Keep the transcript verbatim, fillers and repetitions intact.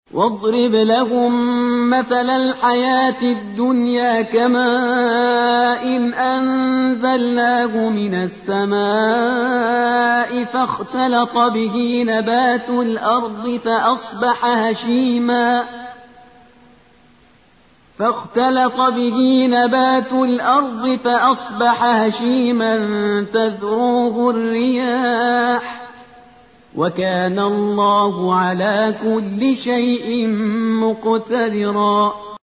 واضرب لهم مثل الحياة الدنيا كماء إن أنزلناه من السماء فاختلط به نبات الأرض فأصبح هشيما فاختلط به نبات الأرض فأصبح هشيما تذروه الرياح وكان الله على كل شيء مقتدرا.